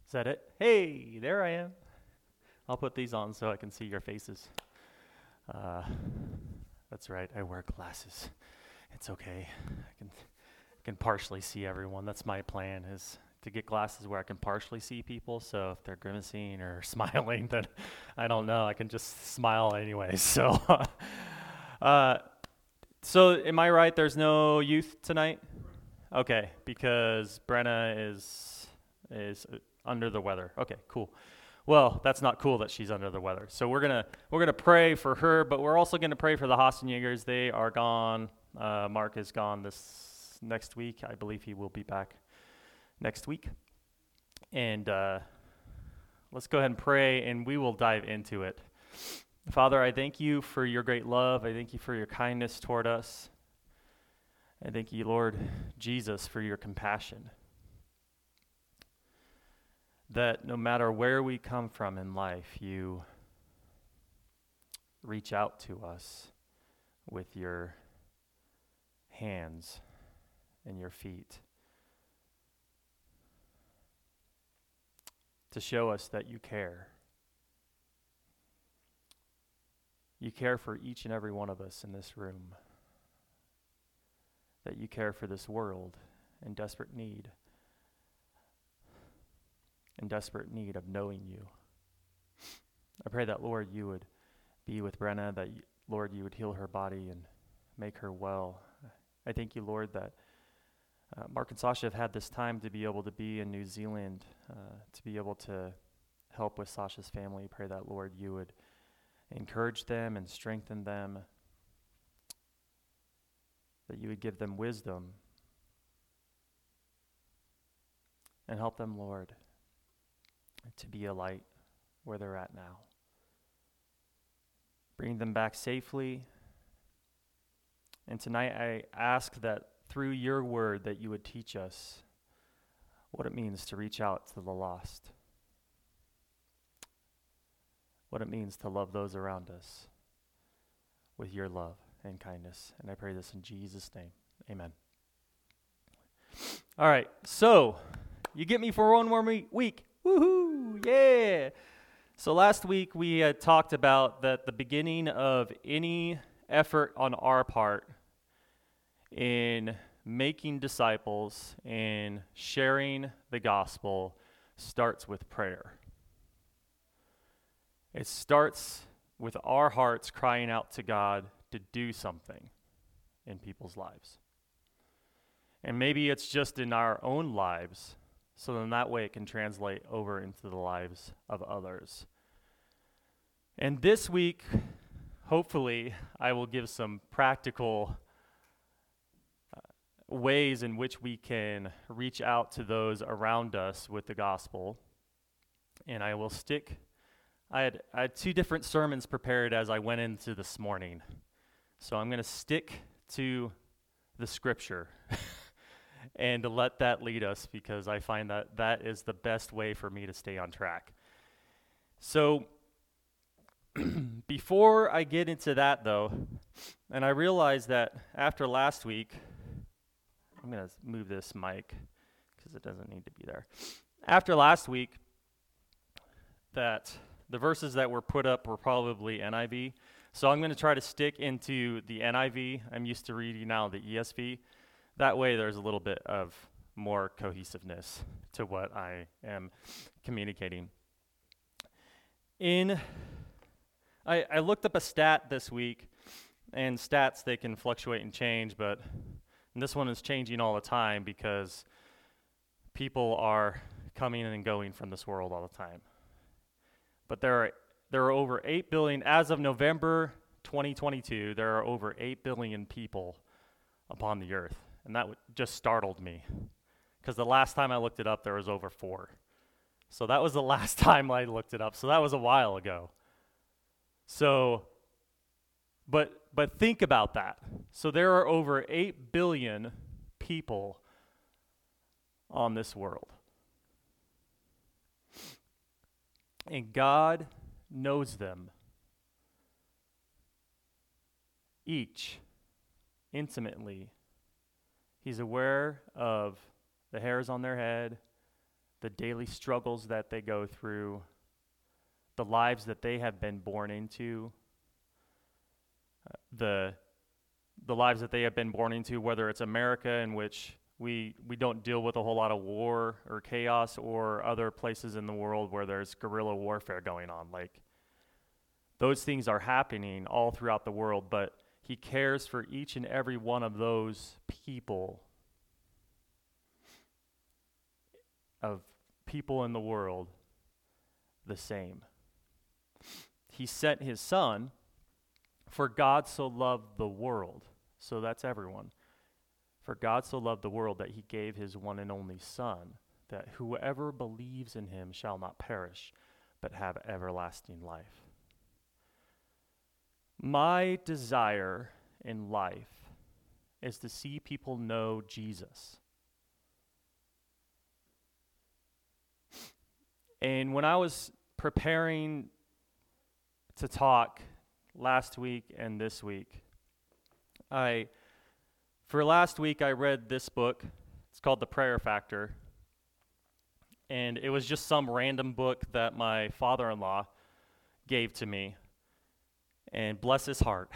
Is that it? Hey, there I am. I'll put these on so I can see your faces. Uh, that's right, I wear glasses. It's okay. I can partially see everyone. That's my plan, is to get glasses where I can partially see people. So if they're grimacing or smiling, then I don't know. I can just smile anyway. So, so am I right? There's no youth tonight? Okay, because Brenna is under the weather. Okay, cool. Well, that's not cool that she's under the weather. So we're gonna pray for her, but we're also gonna pray for the Hasenjägers. They are gone. Mark is gone this next week. I believe he will be back next week. And let's go ahead and pray, and we will dive into it. Father, I thank you for your great love. I thank you for your kindness toward us. I thank you, Lord Jesus, for your compassion. That no matter where we come from in life, you reach out to us with your hands and your feet to show us that you care. You care for each and every one of us in this room. That you care for this world in desperate need of knowing you. I pray that, Lord, you would be with Brenna, that, Lord, you would heal her body and make her well. I thank you, Lord, that Mark and Sasha have had this time to be able to be in New Zealand, to be able to help with Sasha's family. I pray that, Lord, you would encourage them and strengthen them, that you would give them wisdom and help them, Lord, to be a light where they're at now. Bring them back safely. And tonight I ask that through your word that you would teach us what it means to reach out to the lost, what it means to love those around us with your love and kindness. And I pray this in Jesus' name. Amen. All right, so you get me for one more week. Woohoo! Yeah! So last week we had talked about that the beginning of any effort on our part in making disciples and sharing the gospel starts with prayer. It starts with our hearts crying out to God to do something in people's lives. And maybe it's just in our own lives, so then that way it can translate over into the lives of others. And this week, hopefully, I will give some practical ways in which we can reach out to those around us with the gospel. And I will I had two different sermons prepared as I went into this morning. So I'm going to stick to the scripture and to let that lead us, because I find that that is the best way for me to stay on track. So before I get into that, though, and I realize that after last week, I'm going to move this mic because it doesn't need to be there. After last week, that the verses that were put up were probably NIV. So I'm going to try to stick into the NIV. I'm used to reading now the ESV. That way there's a little bit of more cohesiveness to what I am communicating. I looked up a stat this week, and stats, they can fluctuate and change, but this one is changing all the time because people are coming and going from this world all the time. But there are over 8 billion, as of November 2022, there are over 8 billion people upon the earth. And that just startled me, because the last time I looked it up, there was over 4. So that was the last time I looked it up. So that was a while ago. So, but think about that. So there are over 8 billion people on this world. And God knows them each intimately. He's aware of the hairs on their head, the daily struggles that they go through, the lives that they have been born into, the lives that they have been born into, whether it's America, in which we don't deal with a whole lot of war or chaos, or other places in the world where there's guerrilla warfare going on. Like, those things are happening all throughout the world, but he cares for each and every one of those people, of people in the world, the same. He sent his son, for God so loved the world. So that's everyone. For God so loved the world that he gave his one and only Son, that whoever believes in him shall not perish, but have everlasting life. My desire in life is to see people know Jesus. And when I was preparing to talk last week and this week, for last week I read this book. It's called The Prayer Factor. And it was just some random book that my father-in-law gave to me. And bless his heart.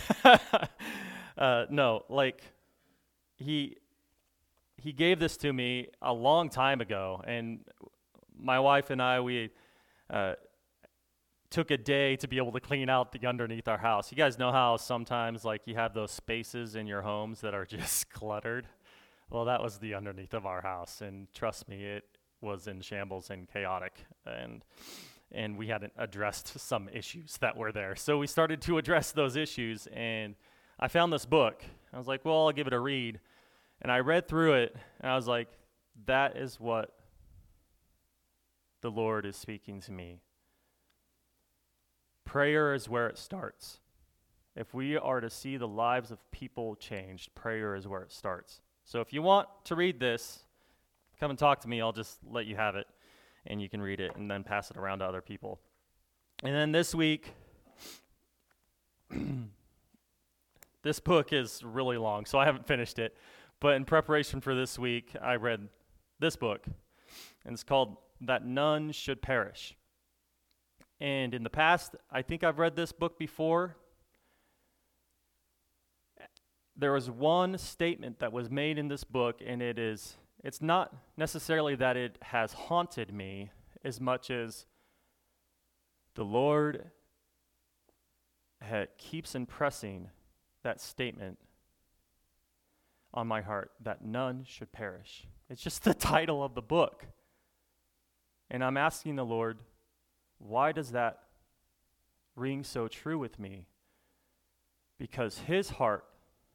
He gave this to me a long time ago, and my wife and I, we took a day to be able to clean out the underneath our house. You guys know how sometimes, like, you have those spaces in your homes that are just cluttered? Well, that was the underneath of our house, and trust me, it was in shambles and chaotic, and we hadn't addressed some issues that were there. So we started to address those issues, and I found this book. I was like, well, I'll give it a read. And I read through it, and I was like, that is what the Lord is speaking to me. Prayer is where it starts. If we are to see the lives of people changed, prayer is where it starts. So if you want to read this, come and talk to me. I'll just let you have it, and you can read it and then pass it around to other people. And then this week, this book is really long, so I haven't finished it. But in preparation for this week, I read this book, and it's called That None Should Perish. And in the past, I think I've read this book before. There was one statement that was made in this book, and it's not necessarily that it has haunted me as much as the Lord keeps impressing that statement on my heart, that none should perish. It's just the title of the book. And I'm asking the Lord, why does that ring so true with me? Because his heart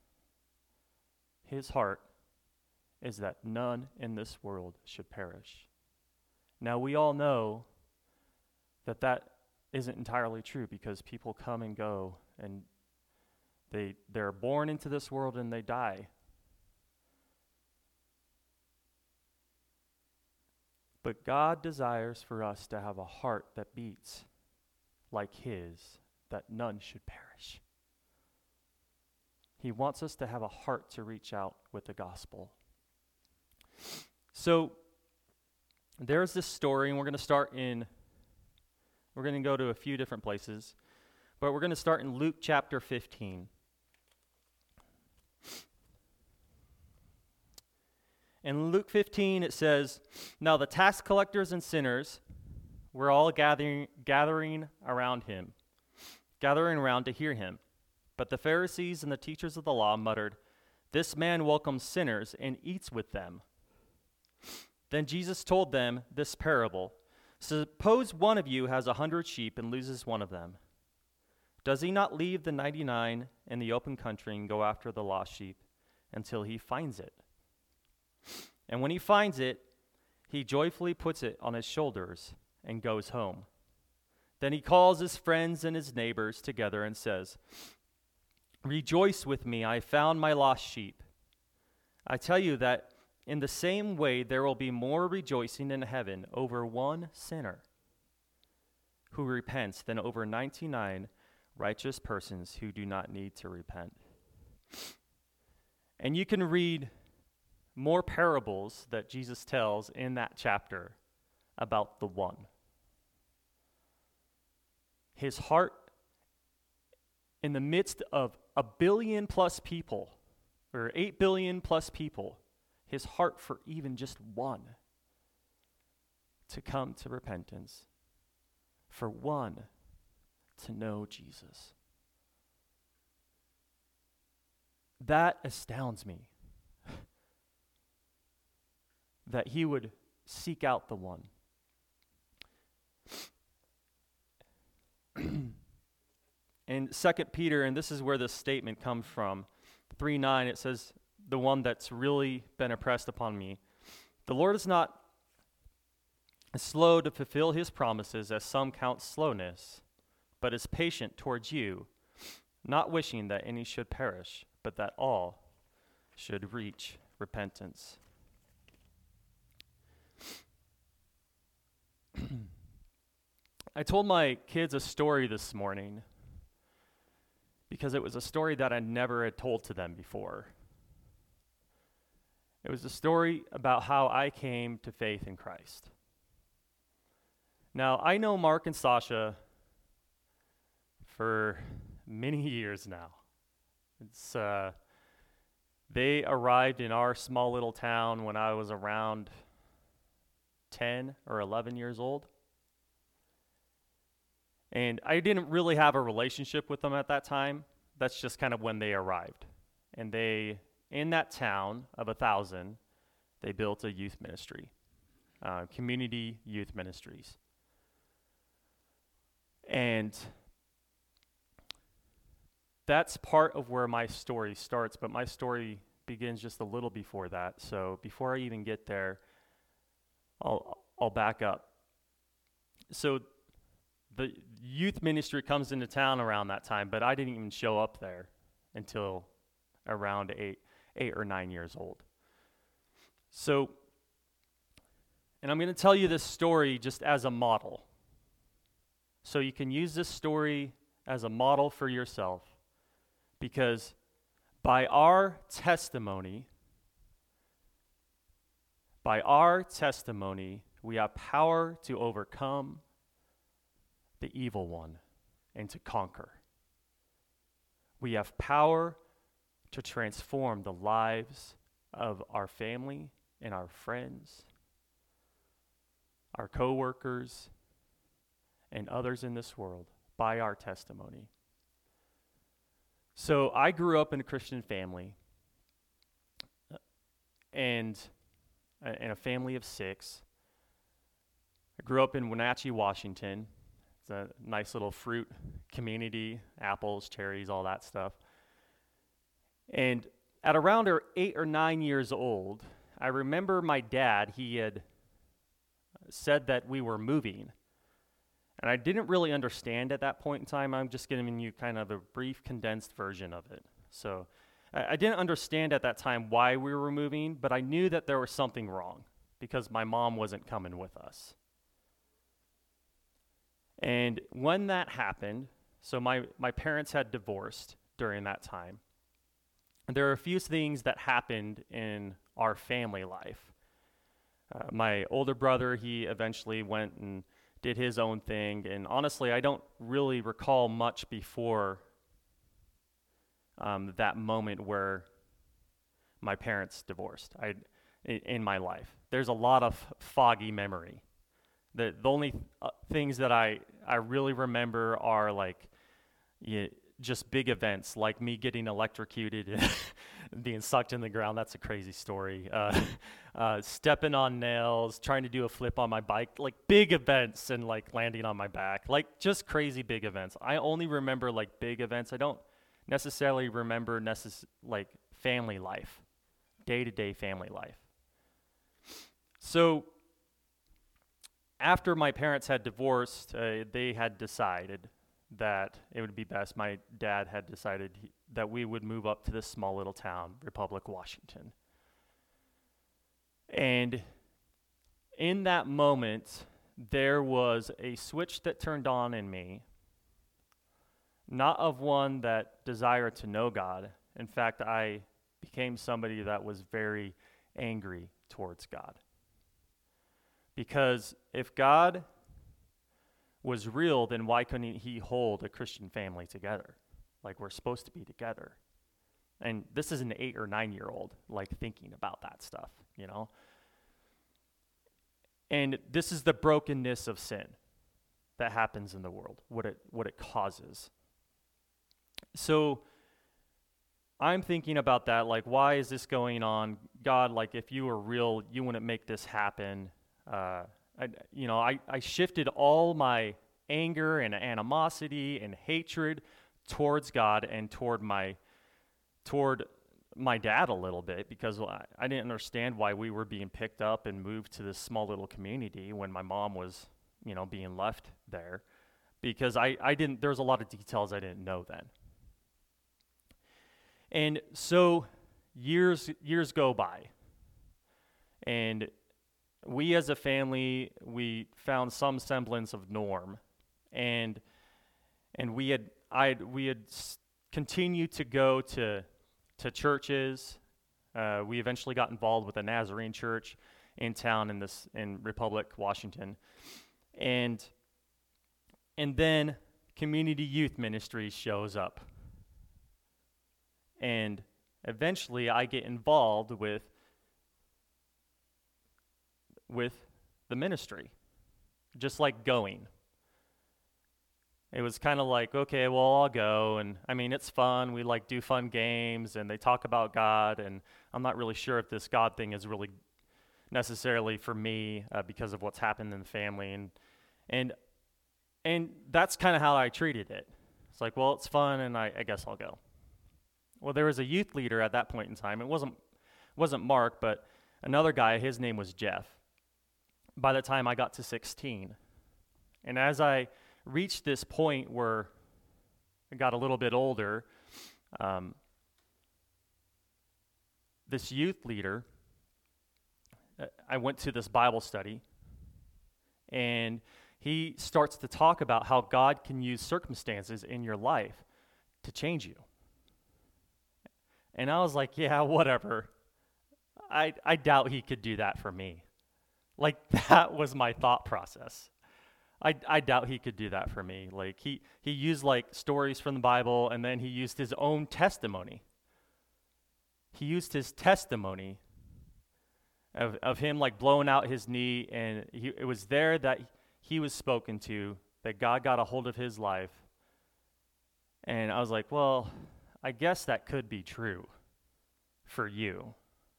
is that none in this world should perish. Now, we all know that that isn't entirely true, because people come and go, and they're born into this world and they die. But God desires for us to have a heart that beats like his, that none should perish. He wants us to have a heart to reach out with the gospel. So there's this story, and we're going to go to a few different places, but we're going to start in Luke chapter 15. In Luke 15, it says, "Now the tax collectors and sinners were all gathering around to hear him. But the Pharisees and the teachers of the law muttered, 'This man welcomes sinners and eats with them.' Then Jesus told them this parable. 'Suppose one of you has 100 sheep and loses one of them. Does he not leave the 99 in the open country and go after the lost sheep until he finds it? And when he finds it, he joyfully puts it on his shoulders and goes home. Then he calls his friends and his neighbors together and says, "Rejoice with me, I found my lost sheep." I tell you that in the same way there will be more rejoicing in heaven over one sinner who repents than over 99 righteous persons who do not need to repent. And you can read more parables that Jesus tells in that chapter. about the one. His heart in the midst of 1 billion plus people, or 8 billion plus people, his heart for even just one to come to repentance, for one to know Jesus. That astounds me, that he would seek out the one. In 2 Peter, and this is where this statement comes from, 3:9, it says, the one that's really been impressed upon me, the Lord is not slow to fulfill his promises, as some count slowness, but is patient towards you, not wishing that any should perish, but that all should reach repentance. I told my kids a story this morning because it was a story that I never had told to them before. It was a story about how I came to faith in Christ. Now, I know Mark and Sasha for many years now. They arrived in our small little town when I was around 10 or 11 years old. And I didn't really have a relationship with them at that time. That's just kind of when they arrived. And they, in that town of 1,000, they built a youth ministry, community youth ministries. And that's part of where my story starts, but my story begins just a little before that. So before I even get there, I'll back up. So the youth ministry comes into town around that time, but I didn't even show up there until around 8 or 9 years old. So, and I'm going to tell you this story just as a model. So you can use this story as a model for yourself, because by our testimony, we have power to overcome the evil one and to conquer. We have power to transform the lives of our family and our friends, our coworkers, and others in this world by our testimony. So I grew up in a Christian family, and in a family of 6. I grew up in Wenatchee, Washington. It's a nice little fruit community, apples, cherries, all that stuff. And at around 8 or 9 years old, I remember my dad, he had said that we were moving. And I didn't really understand at that point in time. I'm just giving you kind of a brief, condensed version of it. So I didn't understand at that time why we were moving, but I knew that there was something wrong because my mom wasn't coming with us. And when that happened, so my parents had divorced during that time. And there are a few things that happened in our family life. My older brother, he eventually went and did his own thing. And honestly, I don't really recall much before that moment where my parents divorced in my life. There's a lot of foggy memory. The only things that I really remember are like just big events, like me getting electrocuted and being sucked in the ground. That's a crazy story. Stepping on nails, trying to do a flip on my bike, like big events, and like landing on my back, like just crazy big events. I only remember like big events. I don't necessarily remember like family life, day-to-day family life. So after my parents had divorced, they had decided that it would be best. My dad had decided that we would move up to this small little town, Republic, Washington. And in that moment, there was a switch that turned on in me, not of one that desired to know God. In fact, I became somebody that was very angry towards God, Because if God was real, then why couldn't he hold a Christian family together? Like we're supposed to be together. And this is an 8 or 9-year-old, like thinking about that stuff, you know? And this is the brokenness of sin that happens in the world, what it causes. So I'm thinking about that, like, why is this going on? God, like, if you were real, you wouldn't make this happen. I shifted all my anger and animosity and hatred towards God and toward my dad a little bit, because I didn't understand why we were being picked up and moved to this small little community when my mom was, being left there, because there was a lot of details I didn't know then. And so years go by, and we as a family, we found some semblance of norm, and we had continued to go to churches. We eventually got involved with a Nazarene church in town in Republic, Washington, and then Community Youth Ministry shows up, and eventually I get involved with the ministry, just like going. It was kind of like, okay, well, I'll go, and I mean, it's fun. We like do fun games, and they talk about God, and I'm not really sure if this God thing is really necessarily for me because of what's happened in the family, and that's kind of how I treated it. It's like, well, it's fun, and I guess I'll go. Well, there was a youth leader at that point in time. It wasn't Mark, but another guy. His name was Jeff. By the time I got to 16, and as I reached this point where I got a little bit older, this youth leader, I went to this Bible study, and he starts to talk about how God can use circumstances in your life to change you. And I was like, yeah, whatever. I doubt he could do that for me. Like, that was my thought process. I doubt he could do that for me. Like, he used, like, stories from the Bible, and then he used his own testimony. He used his testimony of him, like, blowing out his knee, and it was there that he was spoken to, that God got a hold of his life. And I was like, well, I guess that could be true for you.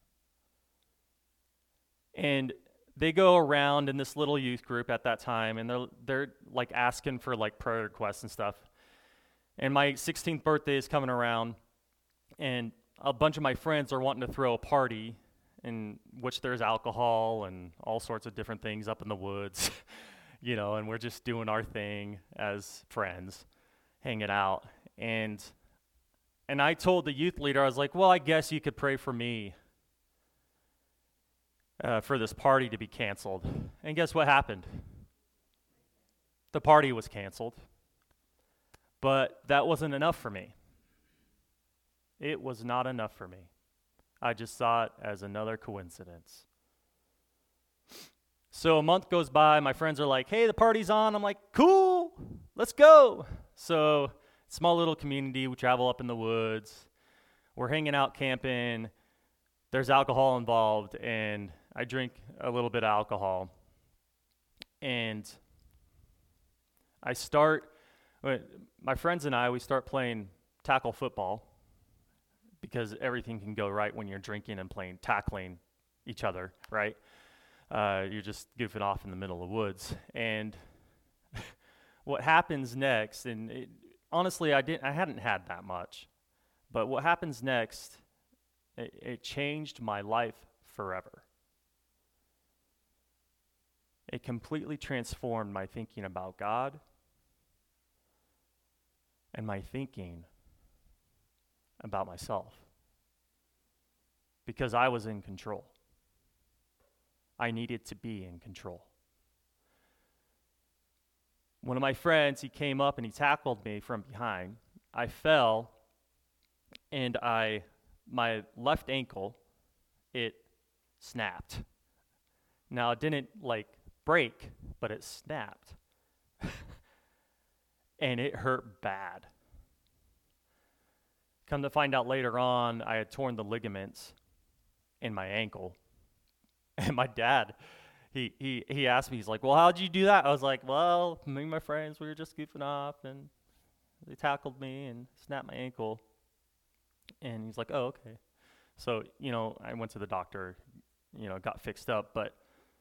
And they go around in this little youth group at that time, and they're like asking for like prayer requests and stuff. And my 16th birthday is coming around, and a bunch of my friends are wanting to throw a party in which there's alcohol and all sorts of different things up in the woods, and we're just doing our thing as friends, hanging out. And I told the youth leader, I was like, well, I guess you could pray for me for this party to be canceled. And guess what happened? The party was canceled. But that wasn't enough for me. It was not enough for me. I just saw it as another coincidence. So a month goes by, my friends are like, hey, the party's on. I'm like, cool, let's go. So small little community, we travel up in the woods. We're hanging out, camping. There's alcohol involved, and I drink a little bit of alcohol. And my friends and I, we start playing tackle football, because everything can go right when you're drinking and tackling each other, right? You're just goofing off in the middle of the woods. And what happens next, and honestly, I hadn't had that much, but what happens next, it changed my life forever. It completely transformed my thinking about God and my thinking about myself, because I was in control. I needed to be in control. One of my friends, he came up and he tackled me from behind. I fell, and my left ankle, it snapped. Now, it didn't like break, but it snapped. And it hurt bad. Come to find out later on, I had torn the ligaments in my ankle. And my dad, he asked me, he's like, well, how'd you do that? I was like, well, me and my friends, we were just goofing off, and they tackled me and snapped my ankle. And he's like, oh, okay. So, I went to the doctor, got fixed up. But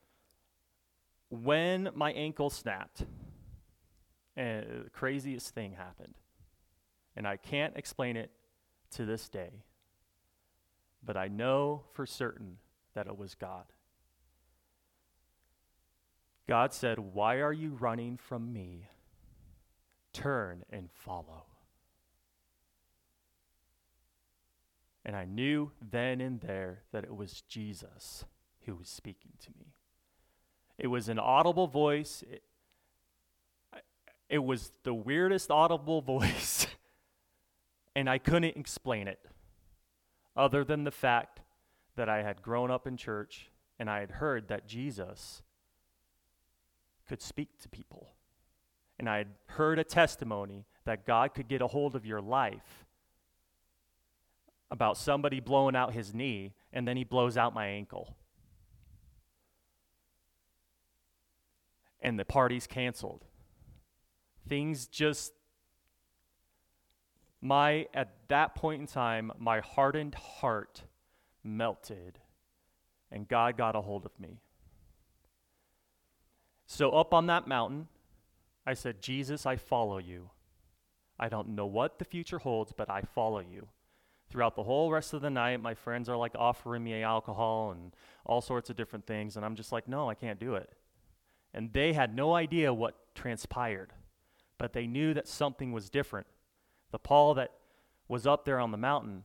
when my ankle snapped, the craziest thing happened. And I can't explain it to this day. But I know for certain that it was God. God said, why are you running from me? Turn and follow. And I knew then and there that it was Jesus who was speaking to me. It was an audible voice. It was the weirdest audible voice. And I couldn't explain it other than the fact that I had grown up in church and I had heard that Jesus could speak to people. And I had heard a testimony that God could get a hold of your life about somebody blowing out his knee, and then he blows out my ankle. And the party's canceled. Things just, at that point in time, my hardened heart melted, and God got a hold of me. So up on that mountain, I said, Jesus, I follow you. I don't know what the future holds, but I follow you. Throughout the whole rest of the night, my friends are like offering me alcohol and all sorts of different things, and I'm just like, no, I can't do it. And they had no idea what transpired, but they knew that something was different. The Paul that was up there on the mountain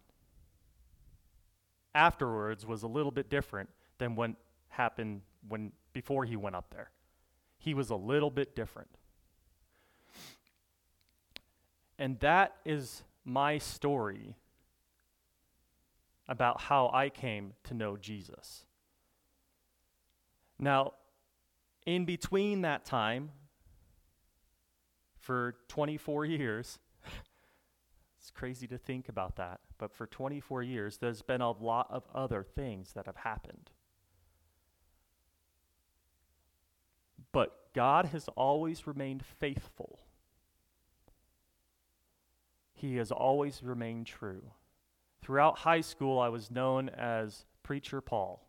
afterwards was a little bit different than what happened before he went up there. He was a little bit different. And that is my story about how I came to know Jesus. Now, in between that time, for 24 years, it's crazy to think about that, but for 24 years, there's been a lot of other things that have happened. But God has always remained faithful. He has always remained true. Throughout high school, I was known as Preacher Paul.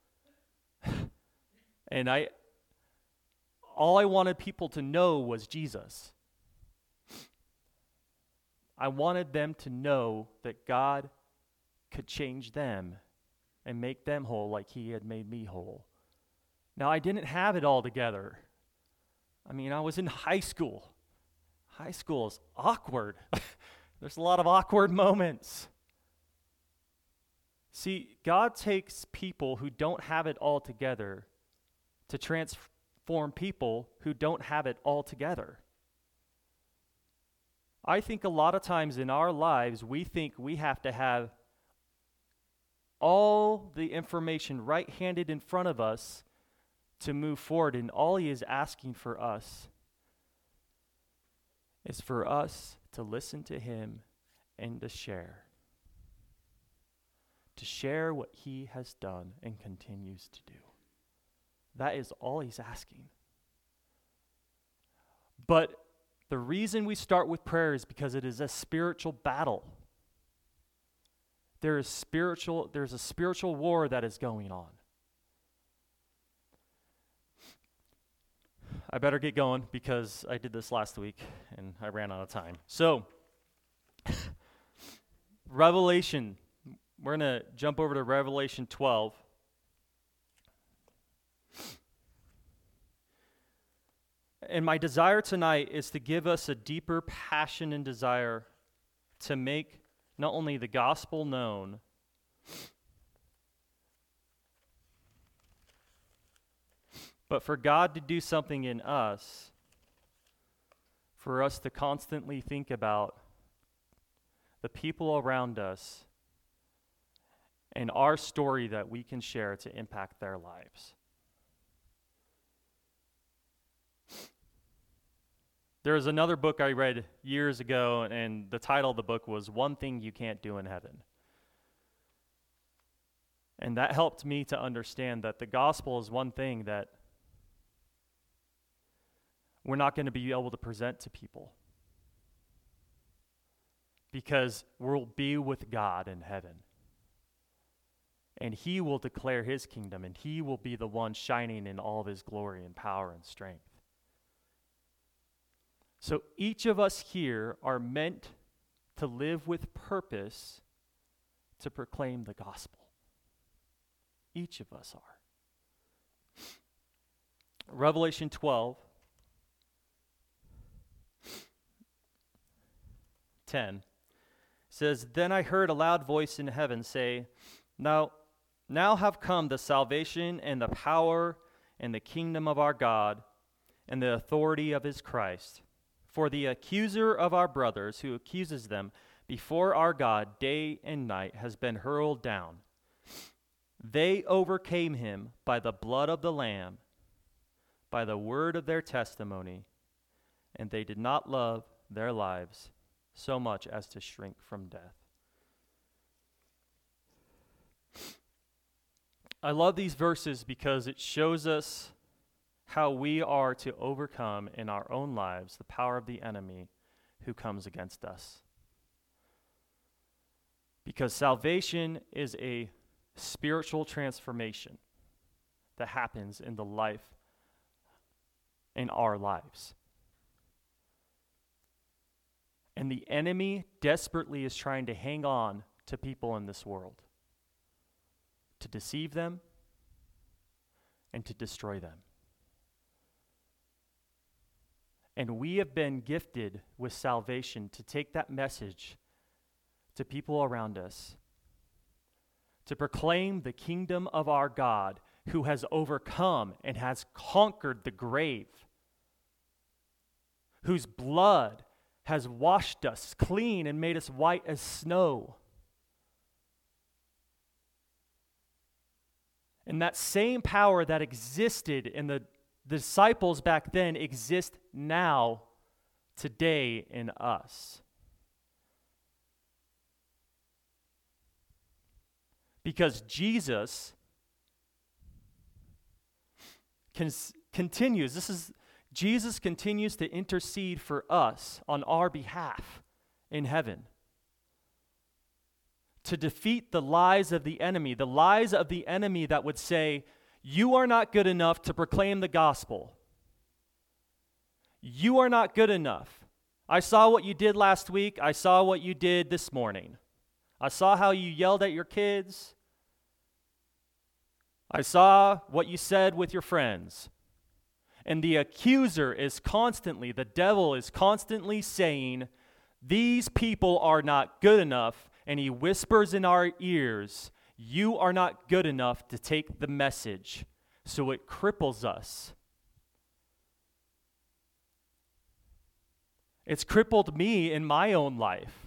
And all I wanted people to know was Jesus. I wanted them to know that God could change them and make them whole like he had made me whole. Now, I didn't have it all together. I mean, I was in high school. High school is awkward. There's a lot of awkward moments. See, God takes people who don't have it all together to transform people who don't have it all together. I think a lot of times in our lives, we think we have to have all the information right-handed in front of us to move forward, and all he is asking for us is for us to listen to him and to share. To share what he has done and continues to do. That is all he's asking. But the reason we start with prayer is because it is a spiritual battle. There's a spiritual war that is going on. I better get going because I did this last week and I ran out of time. So, Revelation. We're going to jump over to Revelation 12. And my desire tonight is to give us a deeper passion and desire to make not only the gospel known, but for God to do something in us, for us to constantly think about the people around us and our story that we can share to impact their lives. There was another book I read years ago, and the title of the book was One Thing You Can't Do in Heaven. And that helped me to understand that the gospel is one thing that we're not going to be able to present to people, because we'll be with God in heaven. And he will declare his kingdom, and he will be the one shining in all of his glory and power and strength. So each of us here are meant to live with purpose to proclaim the gospel. Each of us are. Revelation 12:10 says, "Then I heard a loud voice in heaven say, Now have come the salvation and the power and the kingdom of our God and the authority of his Christ. For the accuser of our brothers, who accuses them before our God day and night, has been hurled down. They overcame him by the blood of the Lamb, by the word of their testimony, and they did not love their lives so much as to shrink from death." I love these verses because it shows us how we are to overcome in our own lives the power of the enemy who comes against us. Because salvation is a spiritual transformation that happens in the life, in our lives. And the enemy desperately is trying to hang on to people in this world, to deceive them and to destroy them. And we have been gifted with salvation to take that message to people around us, to proclaim the kingdom of our God, who has overcome and has conquered the grave, whose blood has washed us clean and made us white as snow. And that same power that existed in the disciples back then exists now, today, in us. Because Jesus Jesus continues to intercede for us on our behalf in heaven, to defeat the lies of the enemy that would say, you are not good enough to proclaim the gospel. You are not good enough. I saw what you did last week. I saw what you did this morning. I saw how you yelled at your kids. I saw what you said with your friends. And the accuser is the devil is constantly saying, these people are not good enough, and he whispers in our ears, you are not good enough to take the message. So it cripples us. It's crippled me in my own life.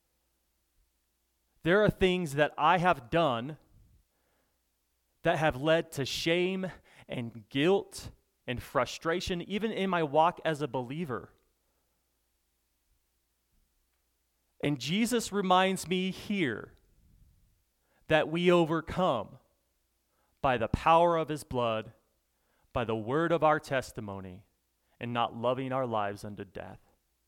There are things that I have done that have led to shame and guilt and frustration, even in my walk as a believer. And Jesus reminds me here that we overcome by the power of his blood, by the word of our testimony, and not loving our lives unto death.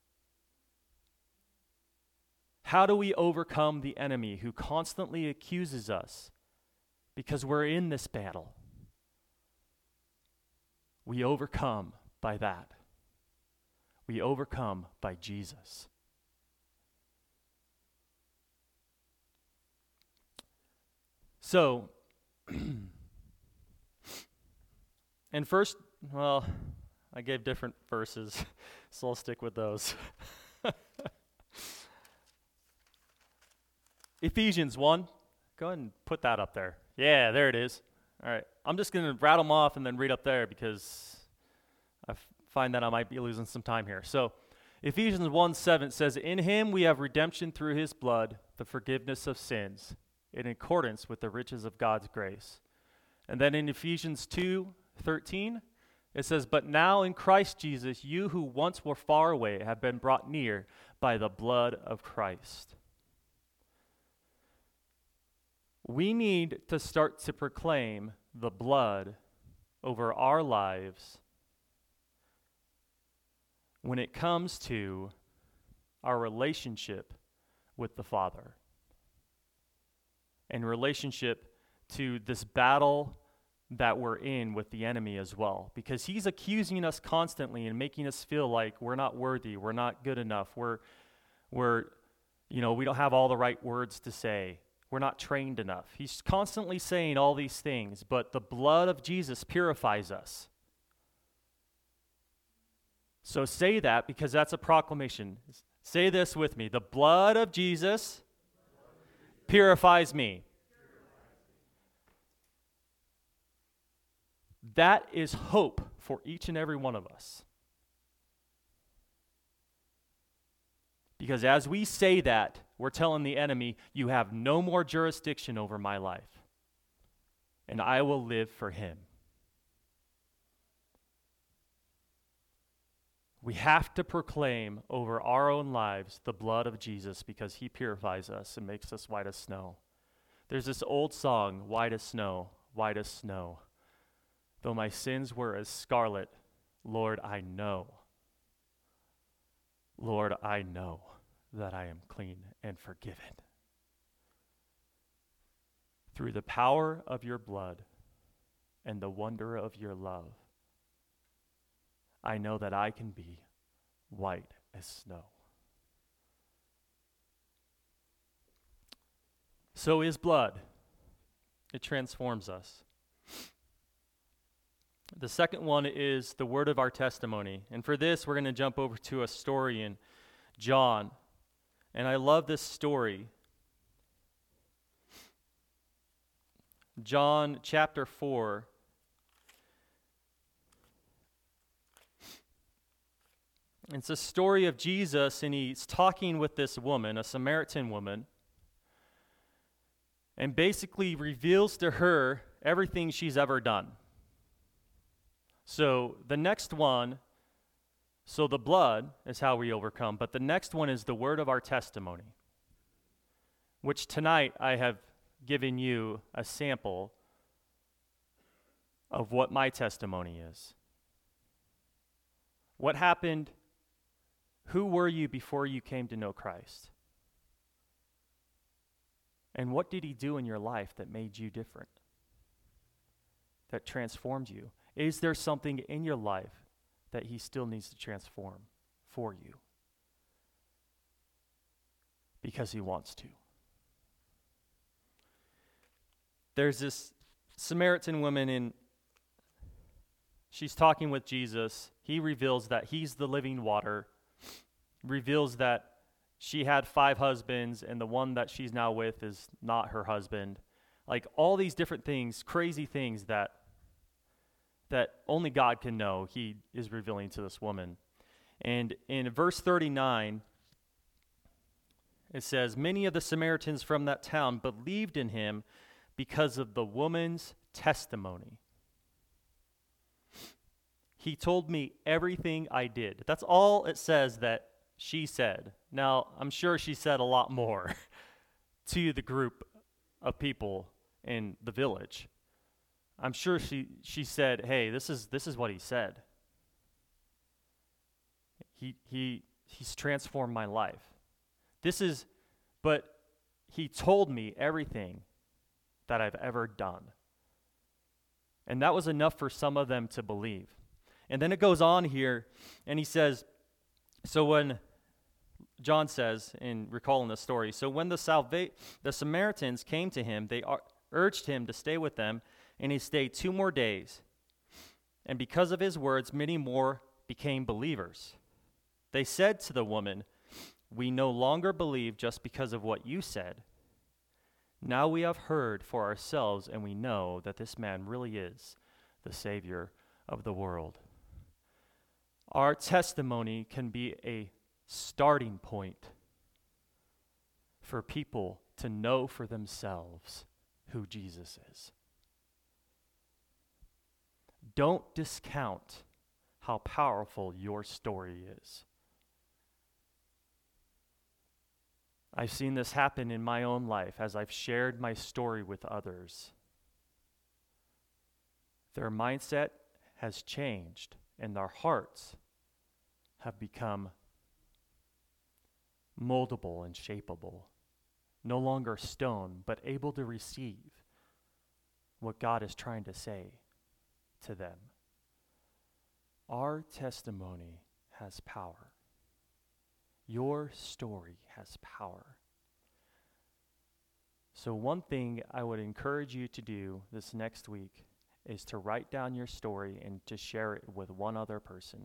How do we overcome the enemy who constantly accuses us? Because we're in this battle. We overcome by that. We overcome by Jesus. So, and first, well, I gave different verses, so I'll stick with those. Ephesians 1. Go ahead and put that up there. Yeah, there it is. All right. I'm just going to rattle them off and then read up there because I find that I might be losing some time here. So, Ephesians 1:7 says, "In him we have redemption through his blood, the forgiveness of sins, in accordance with the riches of God's grace." And then in Ephesians 2:13 It says, "But now in Christ Jesus, you who once were far away have been brought near by the blood of Christ." We need to start to proclaim the blood over our lives when it comes to our relationship with the Father and relationship to this battle that we're in with the enemy as well, because he's accusing us constantly and making us feel like we're not worthy, we're not good enough, we don't have all the right words to say, we're not trained enough. He's constantly saying all these things, but the blood of Jesus purifies us. So say that, because that's a proclamation. Say this with me: the blood of Jesus purifies me. That is hope for each and every one of us. Because as we say that, we're telling the enemy, you have no more jurisdiction over my life, and I will live for him. We have to proclaim over our own lives the blood of Jesus, because he purifies us and makes us white as snow. There's this old song, white as snow, white as snow. Though my sins were as scarlet, Lord, I know. Lord, I know that I am clean and forgiven. Through the power of your blood and the wonder of your love, I know that I can be white as snow. So is blood. It transforms us. The second one is the word of our testimony. And for this, we're going to jump over to a story in John. And I love this story. John chapter 4. It's a story of Jesus, and he's talking with this woman, a Samaritan woman, and basically reveals to her everything she's ever done. So the next one, so the blood is how we overcome, but the next one is the word of our testimony, which tonight I have given you a sample of what my testimony is. What happened? Who were you before you came to know Christ? And what did he do in your life that made you different? That transformed you? Is there something in your life that he still needs to transform for you? Because he wants to. There's this Samaritan woman, and she's talking with Jesus. He reveals that he's the living water, reveals that she had 5 husbands, and the one that she's now with is not her husband. Like all these different things, crazy things that only God can know, he is revealing to this woman. And in verse 39, it says, "Many of the Samaritans from that town believed in him because of the woman's testimony. He told me everything I did." That's all it says that she said. Now, I'm sure she said a lot more to the group of people in the village. I'm sure she said, "Hey, this is what he said. He's transformed my life. But he told me everything that I've ever done." And that was enough for some of them to believe. And then it goes on here, and he says, so when John says, in recalling the story, so when the Samaritans came to him, they urged him to stay with them, and he stayed 2 more days. And because of his words, many more became believers. They said to the woman, "We no longer believe just because of what you said. Now we have heard for ourselves, and we know that this man really is the Savior of the world." Our testimony can be a starting point for people to know for themselves who Jesus is. Don't discount how powerful your story is. I've seen this happen in my own life as I've shared my story with others. Their mindset has changed and their hearts have become moldable and shapeable, no longer stone, but able to receive what God is trying to say to them. Our testimony has power. Your story has power. So one thing I would encourage you to do this next week is to write down your story and to share it with one other person,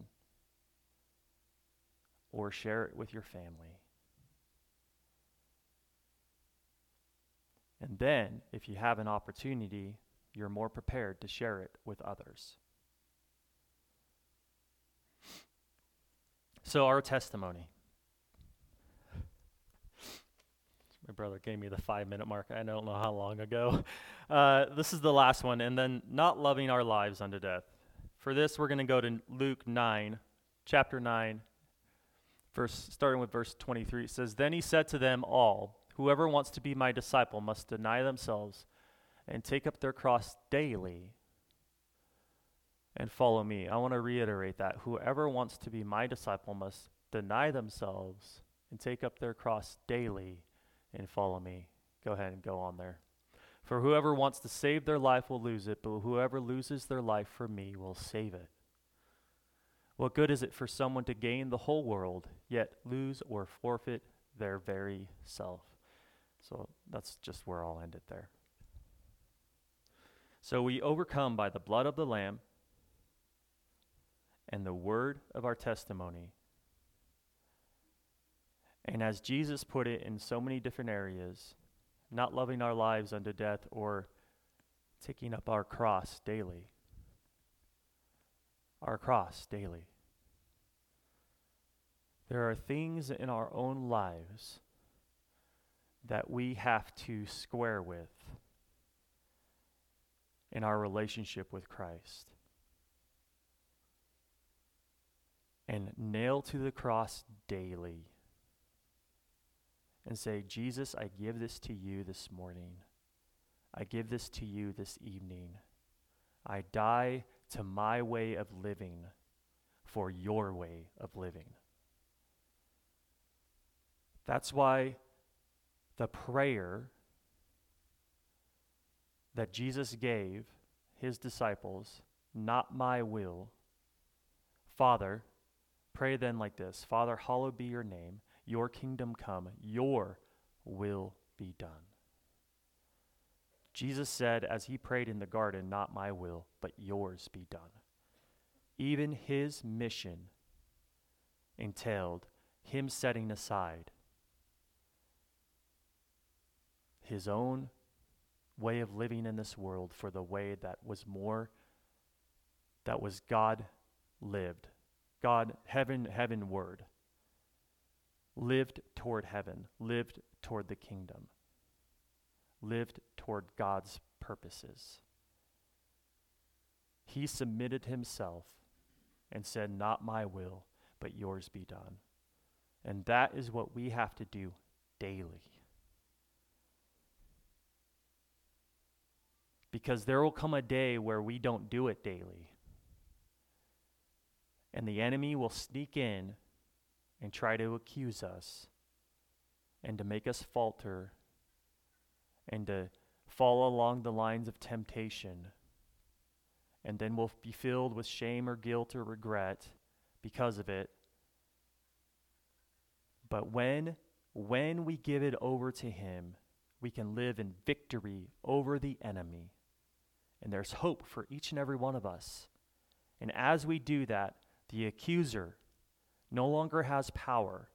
or share it with your family. And then, if you have an opportunity, you're more prepared to share it with others. So our testimony. My brother gave me the 5-minute mark. I don't know how long ago. This is the last one. And then not loving our lives unto death. For this, we're going to go to Luke 9, chapter 9, starting with verse 23. It says, "Then he said to them all, whoever wants to be my disciple must deny themselves and take up their cross daily and follow me." I want to reiterate that. Whoever wants to be my disciple must deny themselves and take up their cross daily and follow me. Go ahead and go on there. "For whoever wants to save their life will lose it, but whoever loses their life for me will save it. What good is it for someone to gain the whole world, yet lose or forfeit their very self?" So that's just where I'll end it there. So we overcome by the blood of the Lamb and the word of our testimony. And as Jesus put it in so many different areas, not loving our lives unto death or taking up our cross daily. Our cross daily. There are things in our own lives that we have to square with in our relationship with Christ. And nail to the cross daily. And say, "Jesus, I give this to you this morning. I give this to you this evening. I die to my way of living for your way of living." That's why the prayer that Jesus gave his disciples, "Not my will." Father, pray then like this: "Father, hallowed be your name. Your kingdom come, your will be done." Jesus said as he prayed in the garden, "Not my will, but yours be done." Even his mission entailed him setting aside his own way of living in this world for the way that was God lived. God, heavenward. Lived toward heaven, lived toward the kingdom, lived toward God's purposes. He submitted himself and said, "Not my will, but yours be done." And that is what we have to do daily. Because there will come a day where we don't do it daily. And the enemy will sneak in and try to accuse us, and to make us falter, and to fall along the lines of temptation. And then we'll be filled with shame or guilt or regret because of it. But when we give it over to him, we can live in victory over the enemy. And there's hope for each and every one of us. And as we do that, the accuser no longer has power.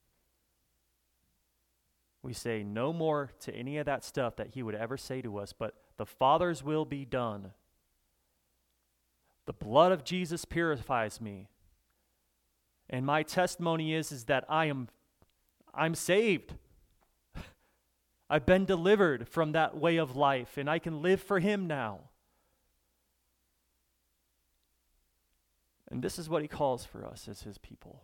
We say no more to any of that stuff that he would ever say to us, but the Father's will be done. The blood of Jesus purifies me. And my testimony is that I'm saved. I've been delivered from that way of life, and I can live for him now. And this is what he calls for us as his people.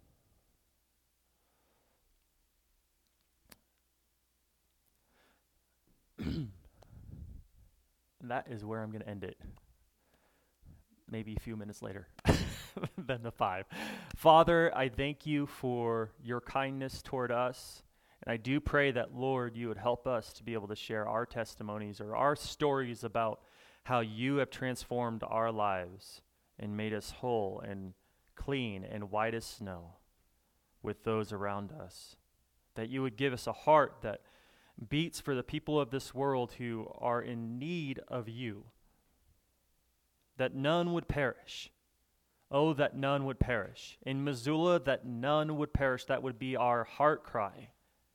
And that is where I'm going to end it. Maybe a few minutes later than the 5. Father, I thank you for your kindness toward us. And I do pray that, Lord, you would help us to be able to share our testimonies or our stories about how you have transformed our lives and made us whole and clean and white as snow with those around us. That you would give us a heart that beats for the people of this world who are in need of you. That none would perish. Oh, that none would perish. In Missoula, that none would perish. That would be our heart cry.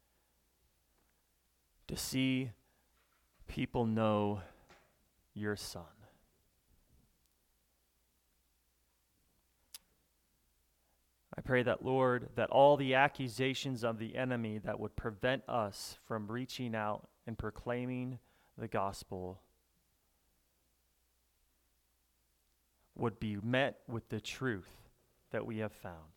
To see people know your Son. I pray that, Lord, that all the accusations of the enemy that would prevent us from reaching out and proclaiming the gospel would be met with the truth that we have found.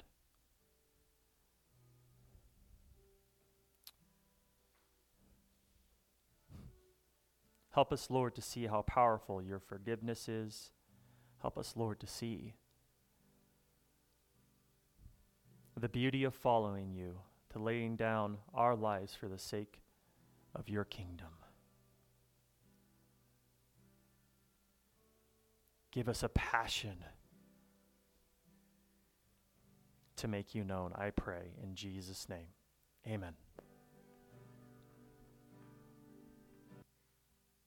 Help us, Lord, to see how powerful your forgiveness is. Help us, Lord, to see the beauty of following you, to laying down our lives for the sake of your kingdom. Give us a passion to make you known, I pray, in Jesus' name. Amen.